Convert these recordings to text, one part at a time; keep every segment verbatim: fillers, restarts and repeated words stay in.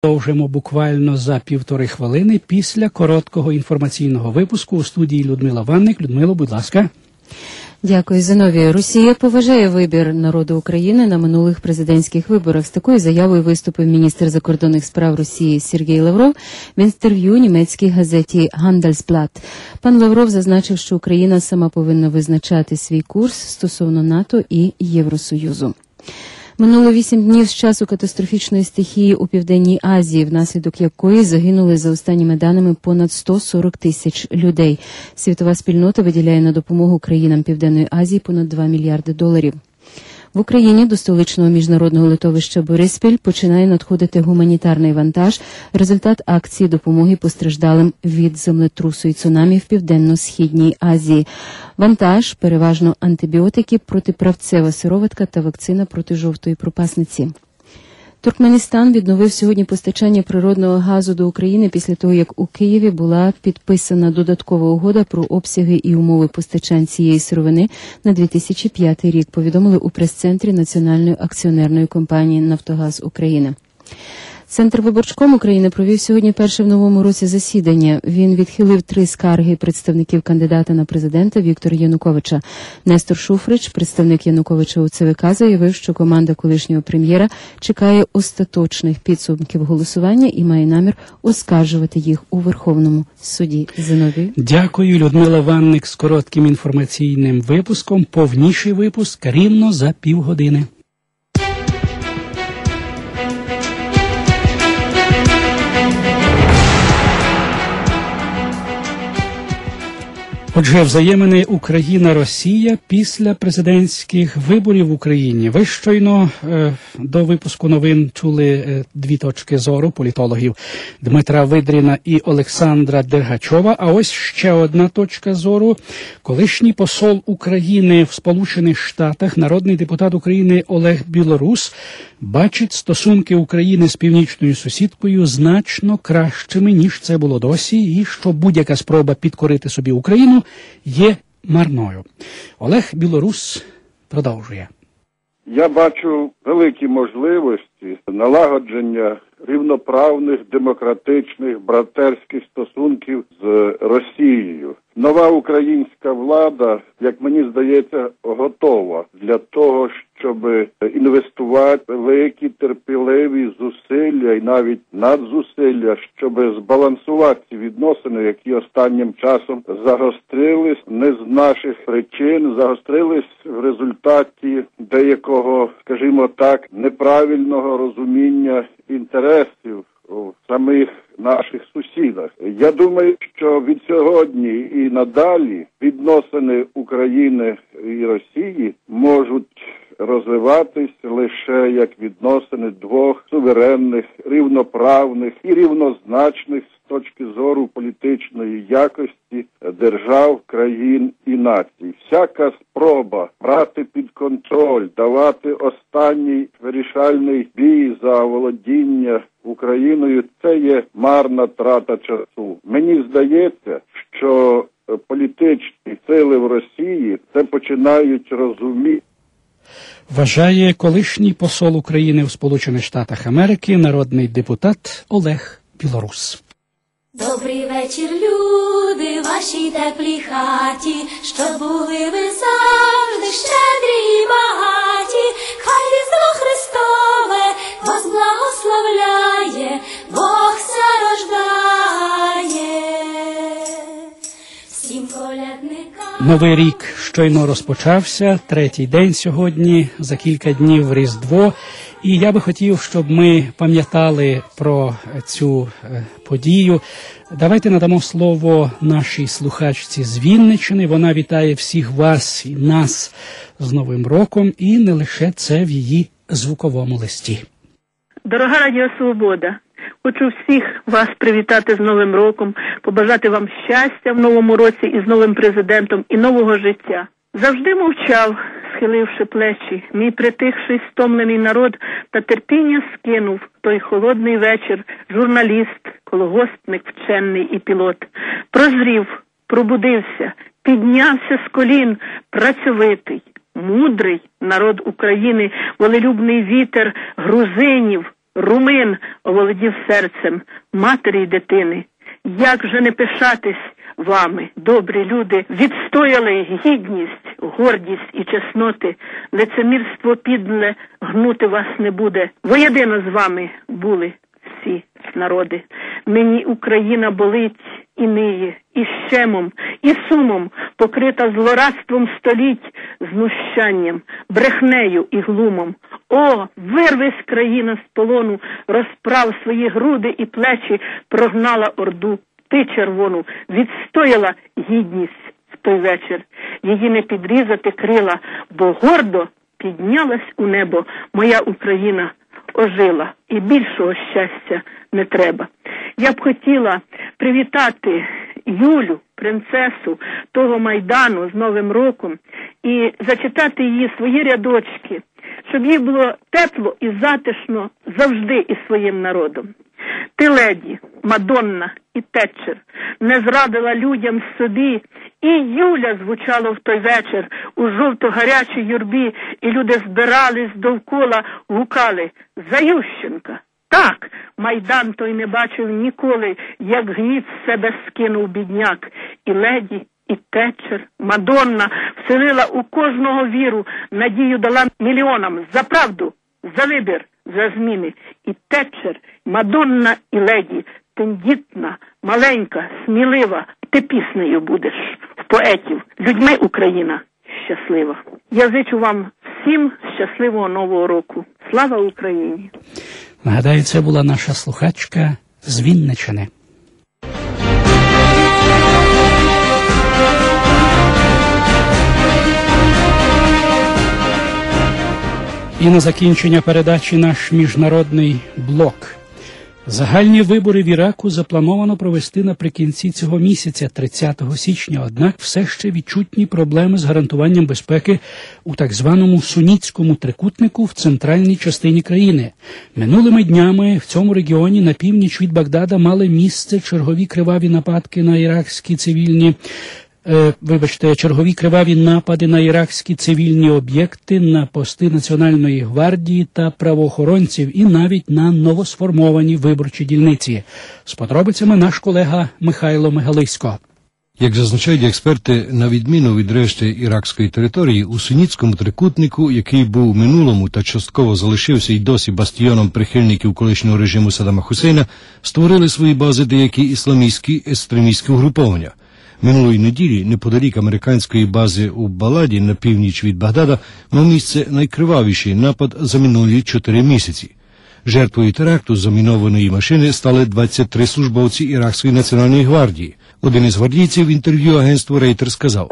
Продовжимо буквально за півтори хвилини після короткого інформаційного випуску. У студії Людмила Ванник. Людмило, будь ласка. Дякую, Зиновію. Росія поважає вибір народу України на минулих президентських виборах. З такою заявою виступив міністр закордонних справ Росії Сергій Лавров в інтерв'ю німецькій газеті Handelsblatt. Пан Лавров зазначив, що Україна сама повинна визначати свій курс стосовно НАТО і Євросоюзу. Минуло вісім днів з часу катастрофічної стихії у Південній Азії, внаслідок якої загинули, за останніми даними, понад сто сорок тисяч людей. Світова спільнота виділяє на допомогу країнам Південної Азії понад два мільярди доларів. В Україні до столичного міжнародного литовища Бориспіль починає надходити гуманітарний вантаж, результат акції допомоги постраждалим від землетрусу і цунамі в Південно-Східній Азії. Вантаж – переважно антибіотики, протиправцева сироватка та вакцина проти жовтої пропасниці. Туркменістан відновив сьогодні постачання природного газу до України після того, як у Києві була підписана додаткова угода про обсяги і умови постачань цієї сировини на дві тисячі п'ятий рік, повідомили у прес-центрі Національної акціонерної компанії «Нафтогаз України». Центр виборчком України провів сьогодні перше в новому році засідання. Він відхилив три скарги представників кандидата на президента Віктора Януковича. Нестор Шуфрич, представник Януковича у ЦВК, заявив, що команда колишнього прем'єра чекає остаточних підсумків голосування і має намір оскаржувати їх у Верховному суді. Зиновій. Дякую, Людмила Ванник з коротким інформаційним випуском. Повніший випуск рівно за півгодини. Отже, взаємини Україна-Росія після президентських виборів в Україні. Ви щойно е, до випуску новин чули е, дві точки зору політологів Дмитра Видріна і Олександра Дергачова. А ось ще одна точка зору. Колишній посол України в Сполучених Штатах, народний депутат України Олег Білорус, бачить стосунки України з північною сусідкою значно кращими, ніж це було досі, і що будь-яка спроба підкорити собі Україну є марною. Олег Білорус продовжує. Я бачу великі можливості налагодження рівноправних, демократичних, братерських стосунків з Росією. Нова українська влада, як мені здається, готова для того, щоб інвестувати великі терпеливі зусилля і навіть надзусилля, щоб збалансувати ці відносини, які останнім часом загострились не з наших причин, загострились в результаті деякого, скажімо так, неправильного розуміння інтересів в самих наших сусідах. Я думаю, що від сьогодні і надалі відносини України і Росії можуть розвиватись лише як відносини двох суверенних, рівноправних і рівнозначних з точки зору політичної якості держав, країн і націй. Всяка спроба брати під контроль, давати останній вирішальний бій за володіння Україною – це є марна трата часу. Мені здається, що політичні сили в Росії це починають розуміти. Вважає колишній посол України в Сполучених Штатах Америки, народний депутат Олег Білорус. Добрий вечір, люди, вашій теплій хаті, щоб були ви завжди щедрі і багаті. Хай Різдво Христове вас благословляє, Бог ся рождає. Всім колядникам. Новий рік щойно розпочався, третій день сьогодні, за кілька днів Різдво. І я би хотів, щоб ми пам'ятали про цю подію. Давайте надамо слово нашій слухачці з Вінниччини. Вона вітає всіх вас і нас з Новим роком, і не лише це в її звуковому листі. Дорога Радіо Свобода, хочу всіх вас привітати з Новим роком, побажати вам щастя в новому році і з новим президентом, і нового життя. Завжди мовчав, схиливши плечі, мій притихший стомлений народ, та терпіння скинув той холодний вечір журналіст, колгоспник, вчений і пілот. Прозрів, пробудився, піднявся з колін, працьовитий, мудрий народ України, волелюбний вітер грузинів, румин оволодів серцем матері й дитини. Як же не пишатись вами, добрі люди, відстояли гідність, гордість і чесноти, лицемірство підле гнути вас не буде. Воєдино з вами були всі народи. Нині Україна болить і ниє, і щемом, і сумом, покрита злорадством століть, знущанням, брехнею і глумом. О, вирвись країна з полону, розправ свої груди і плечі, прогнала орду. Ти, червону, відстояла гідність в той вечір. Її не підрізати крила, бо гордо піднялась у небо моя Україна, ожила, і більшого щастя не треба. Я б хотіла привітати Юлю, принцесу того Майдану з Новим роком, і зачитати її свої рядочки, щоб їй було тепло і затишно завжди із своїм народом. Ти, леді, Мадонна і Тетчер, не зрадила людям собі, і Юля звучала в той вечір у жовто-гарячій юрбі, і люди збирались довкола, гукали «За Ющенка!». Так, Майдан той не бачив ніколи, як гніт з себе скинув бідняк. І леді, і Тетчер, Мадонна вселила у кожного віру, надію дала мільйонам за правду, за вибір, за зміни. І Тетчер, Мадонна і леді, тендітна, маленька, смілива, ти піснею будеш в поетів. Людьми Україна щаслива. Я зичу вам всім щасливого Нового року. Слава Україні! Нагадаю, це була наша слухачка з Вінничини. І на закінчення передачі наш міжнародний блок. Загальні вибори в Іраку заплановано провести наприкінці цього місяця, тридцятого січня, однак все ще відчутні проблеми з гарантуванням безпеки у так званому сунітському трикутнику в центральній частині країни. Минулими днями в цьому регіоні на північ від Багдада мали місце чергові криваві нападки на іракські цивільні Е, вибачте, чергові криваві напади на іракські цивільні об'єкти, на пости Національної гвардії та правоохоронців і навіть на новосформовані виборчі дільниці. З подробицями наш колега Михайло Мигалисько. Як зазначають експерти, на відміну від решти іракської території, у сунітському трикутнику, який був у минулому та частково залишився й досі бастіоном прихильників колишнього режиму Саддама Хусейна, створили свої бази деякі ісламістські екстремістські угруповання. Минулої неділі, неподалік американської бази у Баладі на північ від Багдада, мав місце найкривавіший напад за минулі чотири місяці. Жертвою теракту замінованої машини стали двадцять три службовці Іракської національної гвардії. Один із гвардійців в інтерв'ю агентству Рейтер сказав: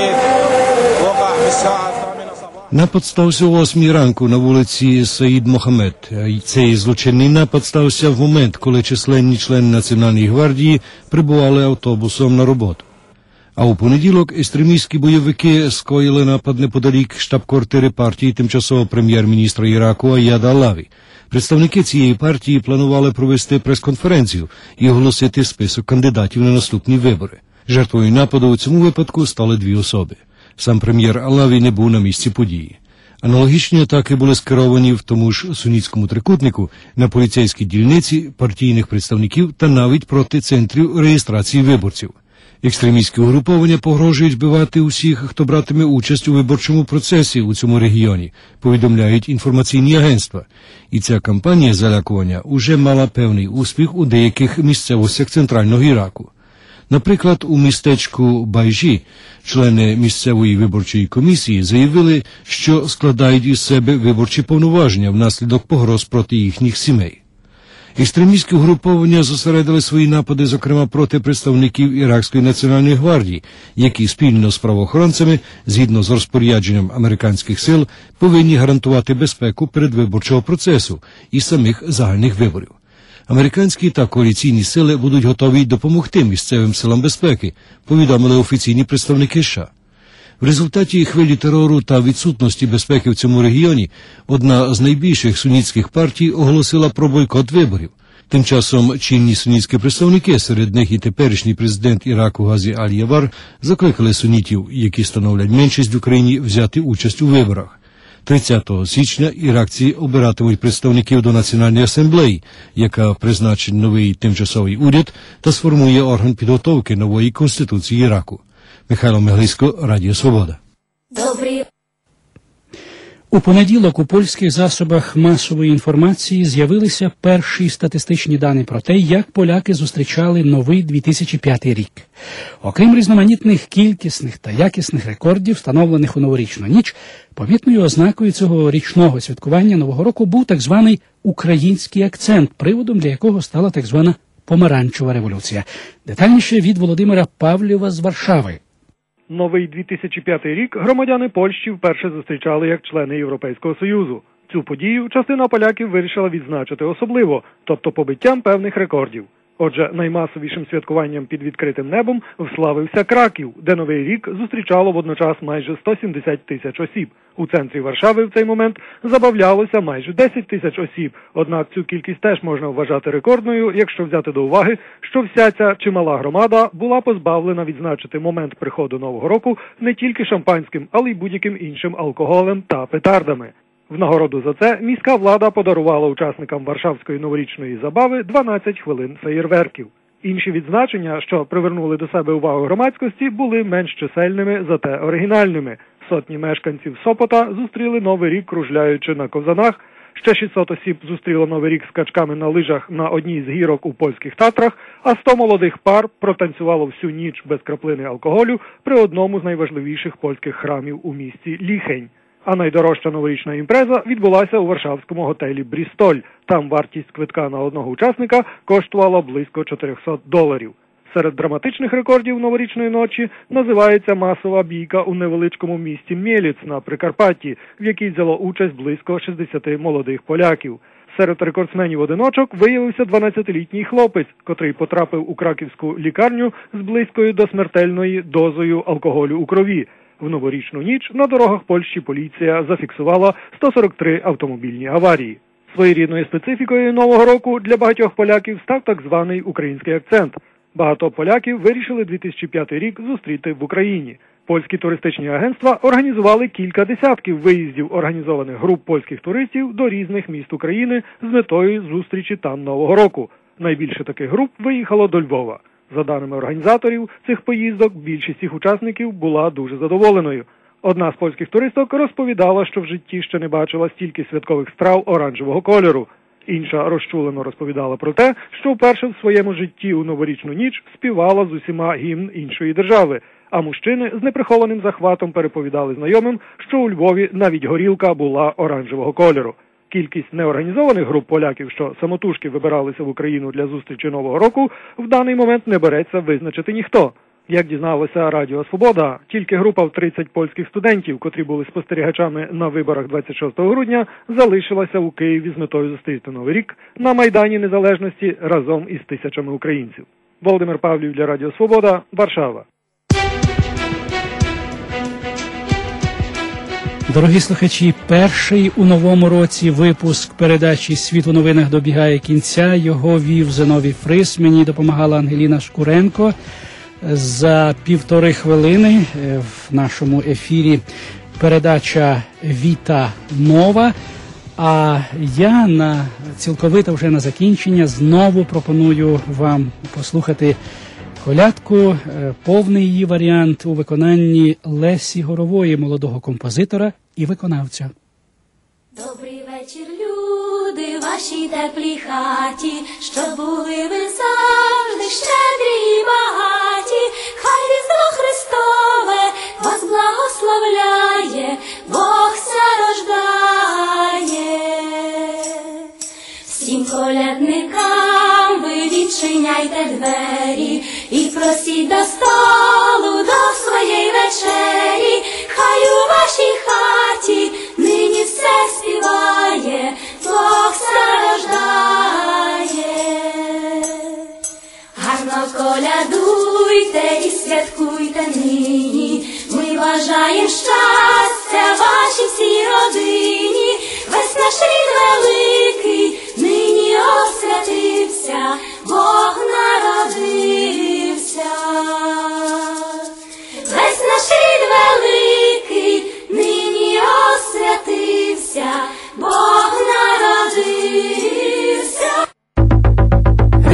«Напад стався о восьмій ранку на вулиці Саїд Мохамед. Цей злочинний напад стався в момент, коли численні члени Національної гвардії прибували автобусом на роботу. А у понеділок екстремістські бойовики скоїли напад неподалік штаб-квартири партії тимчасового прем'єр-міністра Іраку Аяда Аллаві. Представники цієї партії планували провести прес-конференцію і оголосити список кандидатів на наступні вибори. Жертвою нападу у цьому випадку стали дві особи. Сам прем'єр Аллаві не був на місці події. Аналогічні атаки були скеровані в тому ж сунітському трикутнику на поліцейські дільниці, партійних представників та навіть проти центрів реєстрації виборців. Екстремістські угруповання погрожують вбивати усіх, хто братиме участь у виборчому процесі у цьому регіоні, повідомляють інформаційні агентства. І ця кампанія залякування уже мала певний успіх у деяких місцевостях центрального Іраку. Наприклад, у містечку Байжі члени місцевої виборчої комісії заявили, що складають із себе виборчі повноваження внаслідок погроз проти їхніх сімей. Екстремістські угруповання зосередили свої напади, зокрема, проти представників Іракської національної гвардії, які спільно з правоохоронцями, згідно з розпорядженням американських сил, повинні гарантувати безпеку передвиборчого процесу і самих загальних виборів. Американські та коаліційні сили будуть готові допомогти місцевим силам безпеки, повідомили офіційні представники США. В результаті хвилі терору та відсутності безпеки в цьому регіоні одна з найбільших сунітських партій оголосила про бойкот виборів. Тим часом чинні сунітські представники, серед них і теперішній президент Іраку Газі Аль-Явар, закликали сунітів, які становлять меншість в Україні, взяти участь у виборах. тридцятого січня іракці обиратимуть представників до Національної асамблеї, яка призначить новий тимчасовий уряд та сформує орган підготовки нової конституції Іраку. Михайло Меглисько, Радіо Свобода. Добрий У понеділок у польських засобах масової інформації з'явилися перші статистичні дані про те, як поляки зустрічали новий дві тисячі п'ятий рік. Окрім різноманітних кількісних та якісних рекордів, встановлених у новорічну ніч, помітною ознакою цього річного святкування Нового року був так званий український акцент, приводом для якого стала так звана помаранчева революція. Детальніше від Володимира Павлєва з Варшави. Новий дві тисячі п'ятий рік громадяни Польщі вперше зустрічали як члени Європейського Союзу. Цю подію частина поляків вирішила відзначити особливо, тобто побиттям певних рекордів. Отже, наймасовішим святкуванням під відкритим небом вславився Краків, де Новий рік зустрічало водночас майже сто сімдесят тисяч осіб. У центрі Варшави в цей момент забавлялося майже десять тисяч осіб, однак цю кількість теж можна вважати рекордною, якщо взяти до уваги, що вся ця чимала громада була позбавлена відзначити момент приходу Нового року не тільки шампанським, але й будь-яким іншим алкоголем та петардами. В нагороду за це міська влада подарувала учасникам Варшавської новорічної забави дванадцять хвилин феєрверків. Інші відзначення, що привернули до себе увагу громадськості, були менш чисельними, зате оригінальними. Сотні мешканців Сопота зустріли Новий рік, кружляючи на ковзанах, ще шістсот осіб зустріло Новий рік скачками на лижах на одній з гірок у польських Татрах, а сто молодих пар протанцювало всю ніч без краплини алкоголю при одному з найважливіших польських храмів у місті Ліхень. А найдорожча новорічна імпреза відбулася у варшавському готелі «Брістоль». Там вартість квитка на одного учасника коштувала близько чотириста доларів. Серед драматичних рекордів новорічної ночі називається масова бійка у невеличкому місті Мєліц на Прикарпатті, в якій взяло участь близько шістдесят молодих поляків. Серед рекордсменів-одиночок виявився дванадцятилітній хлопець, котрий потрапив у краківську лікарню з близькою до смертельної дозою алкоголю у крові. В новорічну ніч на дорогах Польщі поліція зафіксувала сто сорок три автомобільні аварії. Своєрідною специфікою Нового року для багатьох поляків став так званий український акцент. Багато поляків вирішили дві тисячі п'ятий рік зустріти в Україні. Польські туристичні агентства організували кілька десятків виїздів організованих груп польських туристів до різних міст України з метою зустрічі там Нового року. Найбільше таких груп виїхало до Львова. За даними організаторів цих поїздок, більшість їх учасників була дуже задоволеною. Одна з польських туристок розповідала, що в житті ще не бачила стільки святкових страв оранжевого кольору. Інша розчулено розповідала про те, що вперше в своєму житті у новорічну ніч співала з усіма гімн іншої держави. А мужчини з неприхованим захватом переповідали знайомим, що у Львові навіть горілка була оранжевого кольору. Кількість неорганізованих груп поляків, що самотужки вибиралися в Україну для зустрічі Нового року, в даний момент не береться визначити ніхто. Як дізналося Радіо Свобода, тільки група в тридцять польських студентів, котрі були спостерігачами на виборах двадцять шостого грудня, залишилася у Києві з метою зустріти Новий рік на Майдані Незалежності разом із тисячами українців. Володимир Павлів для Радіо Свобода, Варшава. Дорогі слухачі, перший у новому році випуск передачі «Світ у новинах» добігає кінця. Його вів Зиновій Фрис, мені допомагала Ангеліна Шкуренко. За півтори хвилини в нашому ефірі передача «Віта Нова». А я на цілковито вже на закінчення знову пропоную вам послухати колядку, повний її варіант у виконанні Лесі Горової, молодого композитора і виконавця. Добрий вечір, люди, вашій теплій хаті, щоб були ви завжди щедрі і багаті. Хай Різдво Христове вас благословляє, Бог ся рождає. Всім колядникам ви відчиняйте двері і просіть до столу, до своєї вечері. Хай у вашій хаті нині все співає, Бог ся рождає. Гарно колядуйте і святкуйте нині, ми бажаєм щастя вашій всій родині. Весь наш рід великий нині освятився, Бог народився. Весь наш рід великий нині освятився.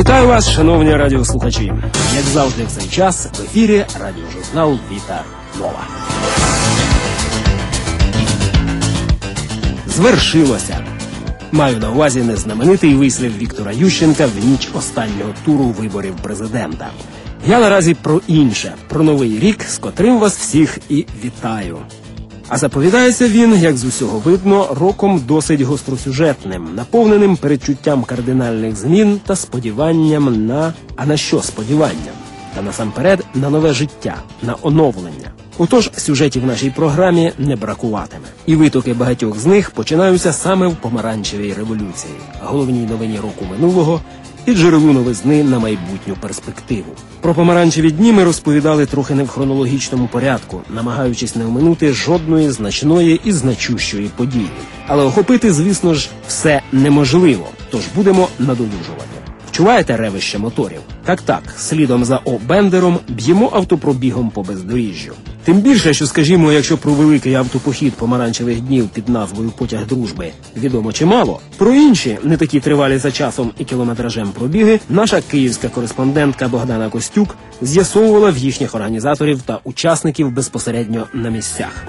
Вітаю вас, шановні радіослухачі. Як завжди в цей час в ефірі радіожурнал «Віта Нова». Звершилося. Маю на увазі незнаменитий вислів Віктора Ющенка в ніч останнього туру виборів президента. Я наразі про інше, про новий рік, з котрим вас всіх і вітаю. А заповідається він, як з усього видно, роком досить гостросюжетним, наповненим передчуттям кардинальних змін та сподіванням на... А на що сподіванням? Та насамперед на нове життя, на оновлення. Отож, сюжетів в нашій програмі не бракуватиме. І витоки багатьох з них починаються саме в помаранчевій революції, головній новині року минулого і джерелу новизни на майбутню перспективу. Про помаранчеві дні ми розповідали трохи не в хронологічному порядку, намагаючись не оминути жодної значної і значущої події. Але охопити, звісно ж, все неможливо, тож будемо надолужувати. Чуваєте ревище моторів? Так-так, слідом за О. Бендером б'ємо автопробігом по бездоріжжю. Тим більше, що, скажімо, якщо про великий автопохід помаранчевих днів під назвою «Потяг дружби» відомо чимало, про інші, не такі тривалі за часом і кілометражем пробіги, наша київська кореспондентка Богдана Костюк з'ясовувала в їхніх організаторів та учасників безпосередньо на місцях.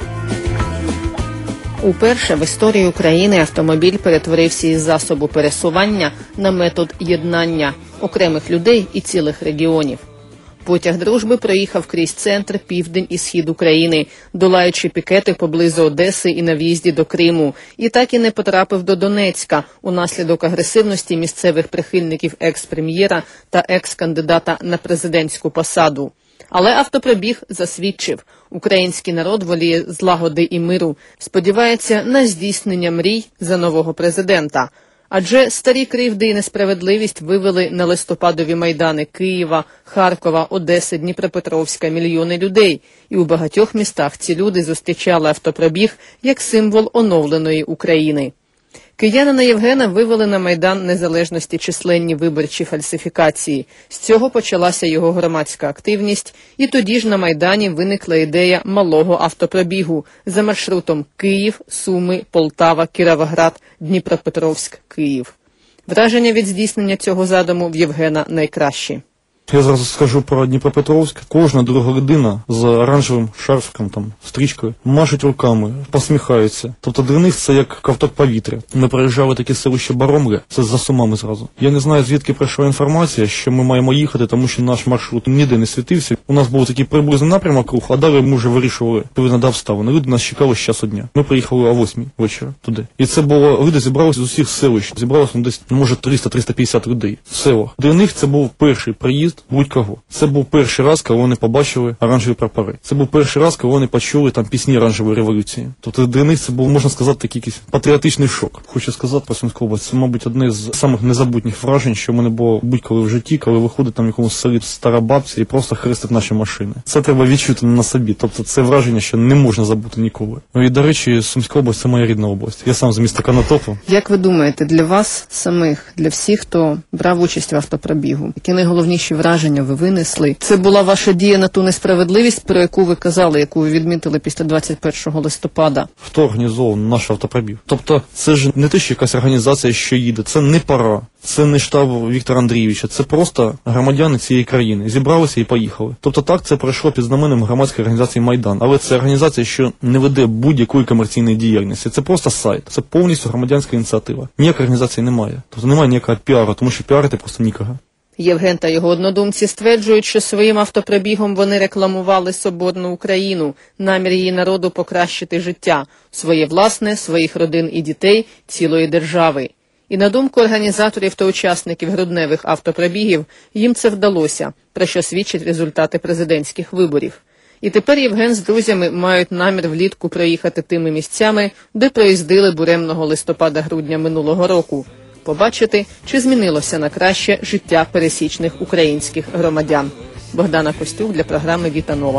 Уперше в історії України автомобіль перетворився із засобу пересування на метод єднання окремих людей і цілих регіонів. Потяг дружби проїхав крізь центр, південь і схід України, долаючи пікети поблизу Одеси і на в'їзді до Криму, і так і не потрапив до Донецька унаслідок агресивності місцевих прихильників екс-прем'єра та екс-кандидата на президентську посаду. Але автопробіг засвідчив, український народ воліє злагоди і миру, сподівається на здійснення мрій за нового президента. Адже старі кривди і несправедливість вивели на листопадові майдани Києва, Харкова, Одеси, Дніпропетровська мільйони людей. І у багатьох містах ці люди зустрічали автопробіг як символ оновленої України. Киянина Євгена вивели на Майдан Незалежності численні виборчі фальсифікації. З цього почалася його громадська активність, і тоді ж на Майдані виникла ідея малого автопробігу за маршрутом Київ, Суми, Полтава, Кіровоград, Дніпропетровськ, Київ. Враження від здійснення цього задуму в Євгена найкращі. Я зараз скажу про Дніпропетровськ. Кожна друга людина з оранжевим шарфиком, там, стрічкою, машуть руками, посміхаються. Тобто для них це як ковток повітря. Ми проїжджали таке селище Баромля, це за Сумами зразу. Я не знаю, звідки прийшла інформація, що ми маємо їхати, тому що наш маршрут ніде не світився. У нас був такий приблизний напрямок рух, а далі ми вже вирішували, коли надав ставину. Люди нас чекали з часу дня. Ми приїхали о восьмій вечора туди. І це було, люди зібралися з усіх селищ. Зібралося ну, десь, ну, може, триста-триста п'ятдесят людей в селах. Для них це був перший приїзд будь-кого. Це був перший раз, коли вони побачили оранжеві прапори. Це був перший раз, коли вони почули там пісні оранжевої революції. Тобто для них це був, можна сказати, такий якийсь патріотичний шок. Хочу сказати про Сумську область, це, мабуть, одне з самих незабутніх вражень, що в мене було будь-коли в житті, коли виходить там в якомусь селі стара бабця і просто хрестить наші машини. Це треба відчути на собі. Тобто це враження, що не можна забути ніколи. Ну і, до речі, Сумська область – це моя рідна область. Я сам з міста Конотопу. Як ви думаєте, для вас самих, для всіх, хто брав участь в автопробігу, які найголовніші враження ви винесли? Це була ваша дія на ту несправедливість, про яку ви казали, яку ви відмітили після двадцять першого листопада? Хто організовував наш автопробіг? Тобто це ж не те, що якась організація, що їде, це не пора. Це не штаб Віктора Андрійовича, це просто громадяни цієї країни. Зібралися і поїхали. Тобто так це пройшло під знаменем громадської організації «Майдан». Але це організація, що не веде будь-якої комерційної діяльності. Це просто сайт. Це повністю громадянська ініціатива. Ніякої організації немає. Тобто немає ніякого піару, тому що піарити просто нікого. Євген та його однодумці стверджують, що своїм автопробігом вони рекламували соборну Україну, намір її народу покращити життя, своє власне, своїх родин і дітей, цілої держави. І на думку організаторів та учасників грудневих автопробігів, їм це вдалося, про що свідчать результати президентських виборів. І тепер Євген з друзями мають намір влітку проїхати тими місцями, де проїздили буремного листопада-грудня минулого року. Побачити, чи змінилося на краще життя пересічних українських громадян. Богдана Костюк для програми «Віта Нова».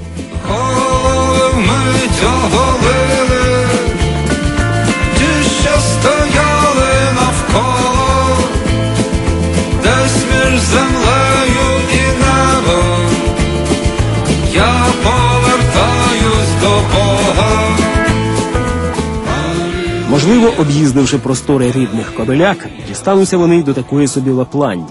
Ті, що стояли навколо, десь між землею і небом, я повертаюсь до Бога. Можливо, об'їздивши простори рідних Кобиляк, дістануться вони й до такої собі Лапландії.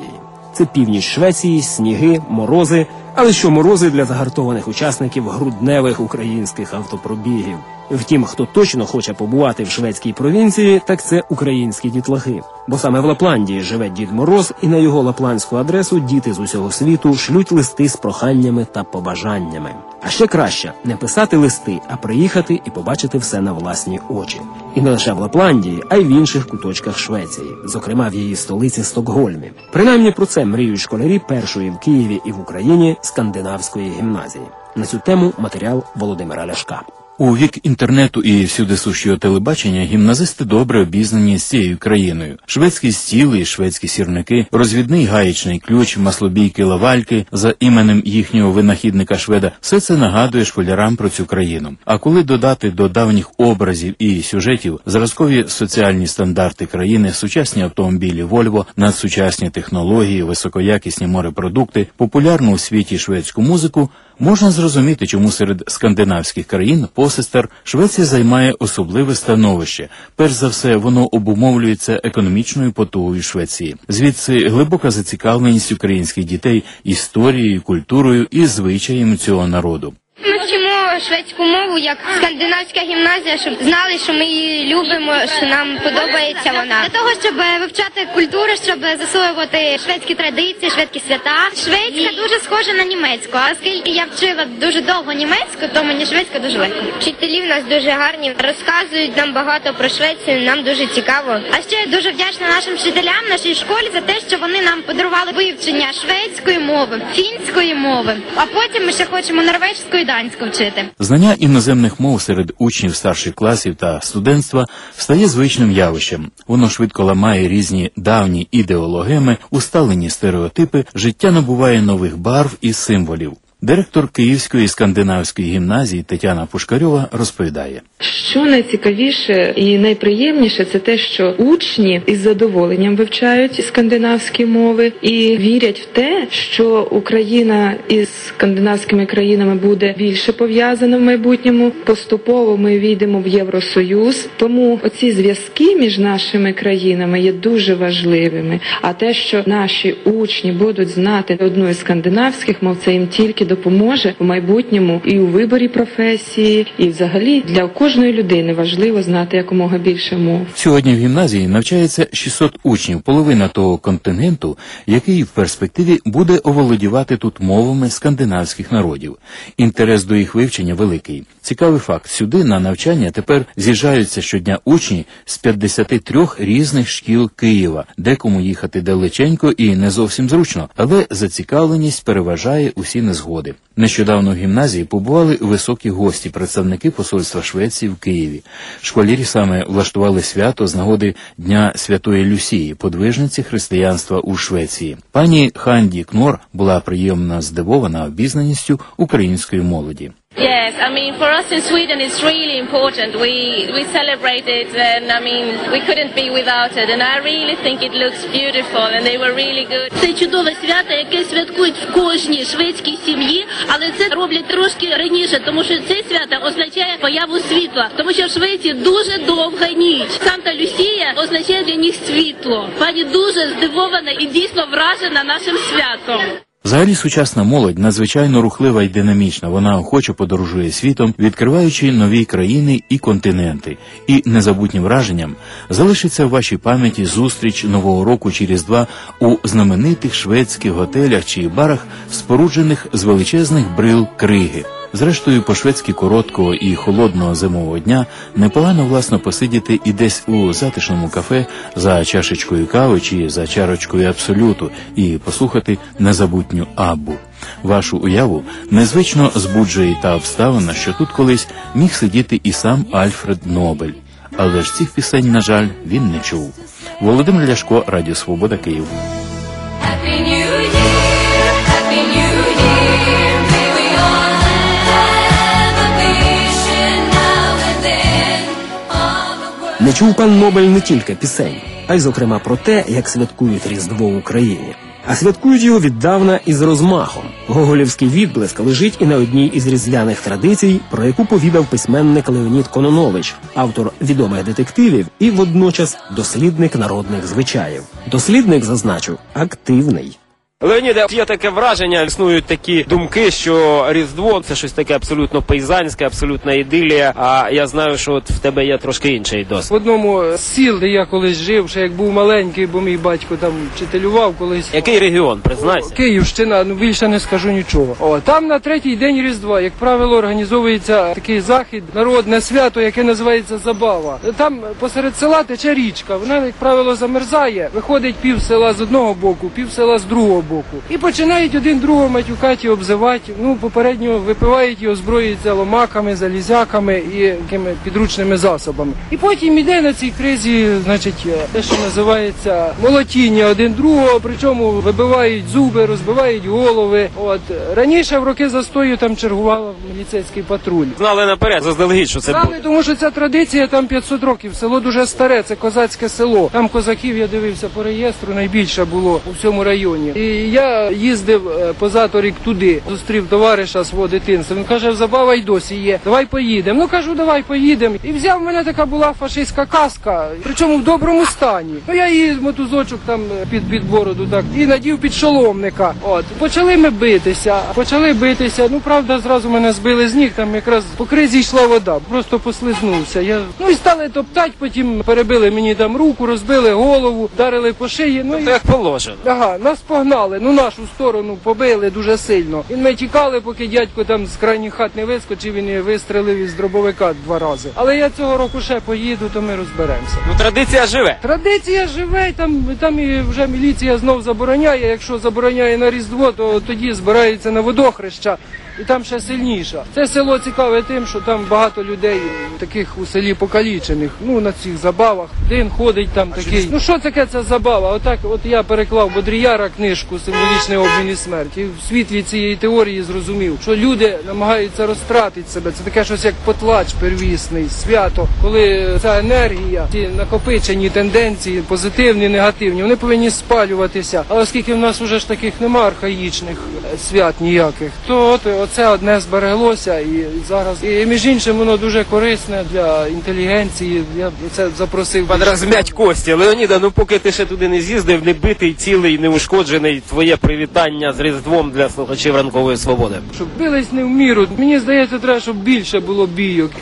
Це північ Швеції, сніги, морози, але що морози для загартованих учасників грудневих українських автопробігів. Втім, хто точно хоче побувати в шведській провінції, так це українські дітлахи. Бо саме в Лапландії живе Дід Мороз, і на його лапландську адресу діти з усього світу шлють листи з проханнями та побажаннями. А ще краще не писати листи, а приїхати і побачити все на власні очі. І не лише в Лапландії, а й в інших куточках Швеції, зокрема в її столиці Стокгольмі. Принаймні про це мріють школярі першої в Києві і в Україні скандинавської гімназії. На цю тему матеріал Володимира Ляшка. У вік інтернету і всюдисущого телебачення гімназисти добре обізнані з цією країною. Шведські стіли, шведські сірники, розвідний гаєчний ключ, маслобійки-лавальки за іменем їхнього винахідника-шведа – все це нагадує школярам про цю країну. А коли додати до давніх образів і сюжетів зразкові соціальні стандарти країни, сучасні автомобілі Volvo, надсучасні технології, високоякісні морепродукти, популярну у світі шведську музику, можна зрозуміти, чому серед скандинавських країн посестер Швеція займає особливе становище. Перш за все, воно обумовлюється економічною потугою Швеції. Звідси глибока зацікавленість українських дітей історією, культурою і звичаями цього народу. Ми вчимо шведську мову як скандинавська гімназія, щоб знали, що ми її любимо, що нам подобається вона. Для того, щоб вивчати культуру, щоб засвоювати шведські традиції, шведські свята. Шведська дуже схожа на німецьку, а оскільки я вчила дуже довго німецьку, то мені шведська дуже легко. Вчителі в нас дуже гарні, розказують нам багато про Швецію, нам дуже цікаво. А ще я дуже вдячна нашим вчителям, нашій школі за те, що вони нам подарували вивчення шведської мови, фінської мови, а потім ми ще хочемо норвезької і данську вчити. Знання іноземних мов серед учнів старших класів та студентства стає звичним явищем. Воно швидко ламає різні давні ідеологеми, усталені стереотипи, життя набуває нових барв і символів. Директор Київської скандинавської гімназії Тетяна Пушкарьова розповідає. Що найцікавіше і найприємніше – це те, що учні із задоволенням вивчають скандинавські мови і вірять в те, що Україна із скандинавськими країнами буде більше пов'язана в майбутньому. Поступово ми війдемо в Євросоюз, тому оці зв'язки між нашими країнами є дуже важливими. А те, що наші учні будуть знати одну із скандинавських мов, це їм тільки допоможе в майбутньому і у виборі професії, і взагалі для кожної людини важливо знати якомога більше мов. Сьогодні в гімназії навчається шістсот учнів, половина того контингенту, який в перспективі буде оволодівати тут мовами скандинавських народів. Інтерес до їх вивчення великий. Цікавий факт, сюди на навчання тепер з'їжджаються щодня учні з п'ятдесяти трьох різних шкіл Києва, декому їхати далеченько і не зовсім зручно, але зацікавленість переважає усі незгоди. Нещодавно в гімназії побували високі гості, представники посольства Швеції в Києві. Школярі саме влаштували свято з нагоди Дня Святої Люсії, подвижниці християнства у Швеції. Пані Ханді Кнор була приємно здивована обізнаністю української молоді. Yes, I mean, for us in Sweden it's really important. We we celebrate it, and I mean, we couldn't be without it. And I really think it looks beautiful, and they were really good. Це чудове свято, яке святкують в кожній шведській сім'ї, але це роблять трошки раніше, тому що це свято означає появу світла, тому що в Швеції дуже довга ніч. Санта-Люсія означає для них світло. Пані дуже здивована і дійсно вражена нашим святом. Взагалі сучасна молодь надзвичайно рухлива і динамічна. Вона охоче подорожує світом, відкриваючи нові країни і континенти. І незабутнім враженням залишиться в вашій пам'яті зустріч Нового року чи Різдва у знаменитих шведських готелях чи барах, споруджених з величезних брил криги. Зрештою, по-шведськи короткого і холодного зимового дня непогано, власно, посидіти і десь у затишному кафе за чашечкою кави чи за чарочкою абсолюту і послухати незабутню Аббу. Вашу уяву незвично збуджує та обставина, що тут колись міг сидіти і сам Альфред Нобель. Але ж цих пісень, на жаль, він не чув. Володимир Ляшко, Радіо Свобода, Київ. Не чув пан Нобель не тільки пісень, а й, зокрема, про те, як святкують Різдво в Україні. А святкують його віддавна і з розмахом. Гоголівський відблиск лежить і на одній із різдвяних традицій, про яку повідав письменник Леонід Кононович, автор відомих детективів і водночас дослідник народних звичаїв. Дослідник, зазначу, активний. Леоніде, є таке враження, існують такі думки, що Різдво – це щось таке абсолютно пейзанське, абсолютна ідилія, а я знаю, що от в тебе є трошки інший досвід. В одному з сіл, де я колись жив, ще як був маленький, бо мій батько там вчителював колись. Який регіон, признайся? Київщина, ну більше не скажу нічого. О, там на третій день Різдва, як правило, організовується такий захід, народне свято, яке називається Забава. Там посеред села тече річка, вона, як правило, замерзає, виходить пів села з одного боку, пів села з другого боку. І починають один другого матюкати, обзивати, ну, попередньо випивають і озброюються ломаками, залізяками і якими підручними засобами. І потім іде на цій кризі, значить, те, що називається молотіння один другого, причому вибивають зуби, розбивають голови. От. Раніше в роки застою там чергував міліцейський патруль. Знали наперед, заздалегідь, що це Знали, буде. тому що ця традиція там п'ятсот років, село дуже старе, це козацьке село. Там козаків, я дивився по реєстру, найбільше було у всьому районі. І я їздив позаторік туди, зустрів товариша свого дитинства. Він каже, Забава й досі є, давай поїдемо. Ну, кажу, давай поїдемо. І взяв, в мене така була фашистська каска, причому в доброму стані. Ну, я її мотузочок там під, під бороду так і надів під шоломника. От. Почали ми битися, почали битися. Ну, правда, зразу мене збили з ніг, там якраз по кризі йшла вода, просто послизнувся. Я... Ну, і стали топтати, потім перебили мені там руку, розбили голову, вдарили по шиї. Ну, і... як положено. Ага, нас погнали, ну, нашу сторону побили дуже сильно. І ми тікали, поки дядько там з крайніх хат не вискочив, він і вистрелив із дробовика два рази. Але я цього року ще поїду, то ми розберемося. Ну, традиція живе. Традиція живе, там, там і вже міліція знов забороняє. Якщо забороняє на Різдво, то тоді збираються на водохреща. І там ще сильніше. Це село цікаве тим, що там багато людей таких у селі покалічених, ну на цих забавах. Один ходить там такий. Ну що таке ця забава? Отак, от я переклав Бодріяра книжку «Символічний обмін і смерть». І в світлі цієї теорії зрозумів, що люди намагаються розтратити себе. Це таке щось як потлач первісний, свято, коли ця енергія, ці накопичені тенденції, позитивні, негативні, вони повинні спалюватися. Але оскільки в нас уже ж таких нема архаїчних свят ніяких, то от оце одне збереглося і зараз. І між іншим воно дуже корисне для інтелігенції. Я це запросив. Подрозмять кості. Леоніда, ну поки ти ще туди не з'їздив, не битий, цілий, неушкоджений, твоє привітання з Різдвом для слухачів Ранкової Свободи. Щоб бились не в міру. Мені здається, треба, щоб більше було бійок.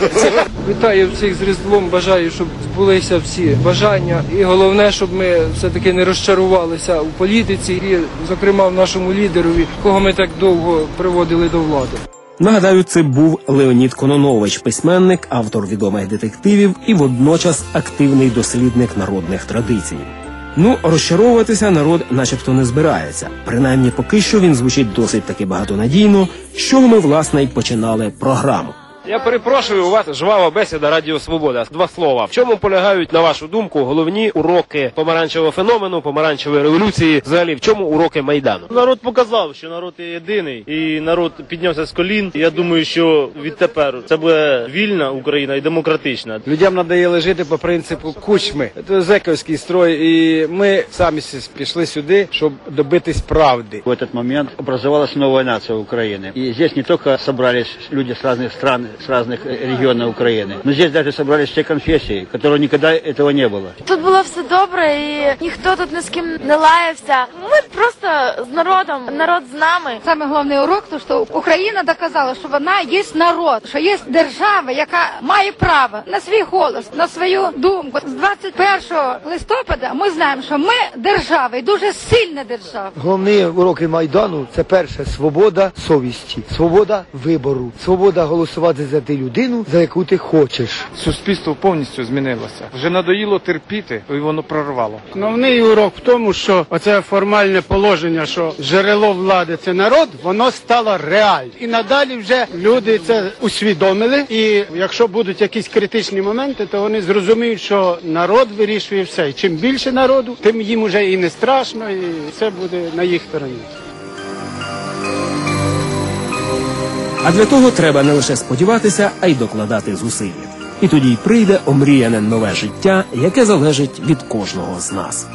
Вітаю всіх з Різдвом, бажаю, щоб збулися всі бажання. І головне, щоб ми все-таки не розчарувалися у політиці і, зокрема, в нашому лідерові, кого ми так довго приводили до влади. Нагадаю, це був Леонід Кононович, письменник, автор відомих детективів і водночас активний дослідник народних традицій. Ну, розчаровуватися народ начебто не збирається. Принаймні, поки що він звучить досить таки багатонадійно, з чого ми, власне, й починали програму. Я перепрошую, у вас жвава бесіда Радіо Свобода. Два слова. В чому полягають, на вашу думку, головні уроки помаранчевого феномену, помаранчевої революції, взагалі, в чому уроки Майдану? Народ показав, що народ є єдиний, і народ піднявся з колін. Я думаю, що відтепер це буде вільна Україна і демократична. Людям надоїло жити по принципу кучми. Це зековський строй, і ми самі пішли сюди, щоб добитись правди. В этот момент образовалась новая нация Украины. И здесь не только собрались люди с разных стран, с разных регионов Украины, но здесь даже собрались все конфессии, которые никогда этого не было. Тут було все добре, і ніхто тут ні з ким не лаявся. Ми просто з народом, народ з нами. Саме головний урок, то що Україна доказала, що вона є народ, що є держава, яка має право на свій голос, на свою думку. З двадцять першого листопада ми знаємо, що ми держава, і дуже сильна держава. Головні уроки Майдану – це перше – свобода совісті, свобода вибору, свобода голосувати за ту людину, за яку ти хочеш. Суспільство повністю змінилося. Вже надоїло терпіти, і воно прорвало. Основний урок в тому, що оце формальне положення, що джерело влади – це народ, воно стало реальним. І надалі вже люди це усвідомили. І якщо будуть якісь критичні моменти, то вони зрозуміють, що народ вирішує все. І чим більше народу, тим їм уже і не страшно, і все буде на їх стороні. А для того треба не лише сподіватися, а й докладати зусилля. І тоді й прийде омріяне нове життя, яке залежить від кожного з нас.